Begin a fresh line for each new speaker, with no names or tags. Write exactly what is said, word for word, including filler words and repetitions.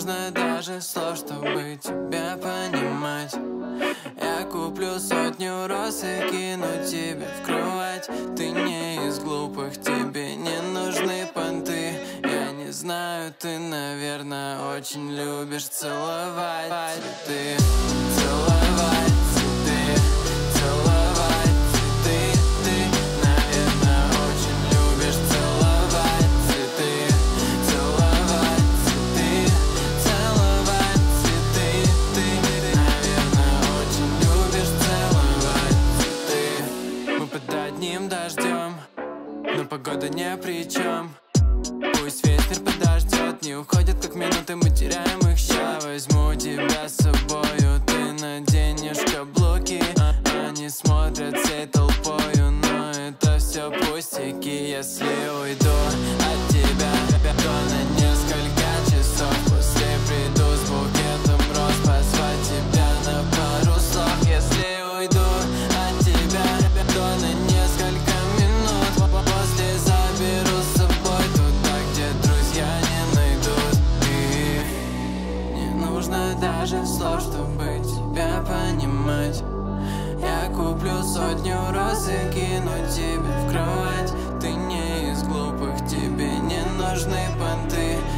нужно даже слов, чтобы тебя понимать. Я куплю сотню роз и кину тебе в кровать. Ты не из глупых, тебе не нужны понты. Я не знаю, ты, наверное, очень любишь целовать цветы. Целовать цветы, целовать цветы. Ты, наверное, очень любишь целовать цветы. Целовать цветы, целовать цветы. Ты, наверное, очень любишь целовать цветы. Мы под одним дождем, но погода ни при чем. Пусть ветер подождет, не уходят как минуты, мы теряем их. Ща возьму тебя с собою, ты наденешь каблуки. а Они смотрят всей толпою, но это все пустяки. Если уйду от тебя, то на несколько часов. После приду с букетом роз, позвать тебя на пару слов. Если уйду от тебя, то на несколько минут. После заберу с собой туда, где друзья не найдут. И не нужно даже слов, чтобы тебя понимать. Я куплю сотню роз и кину тебе в кровать. Ты не из глупых, тебе не нужны понты.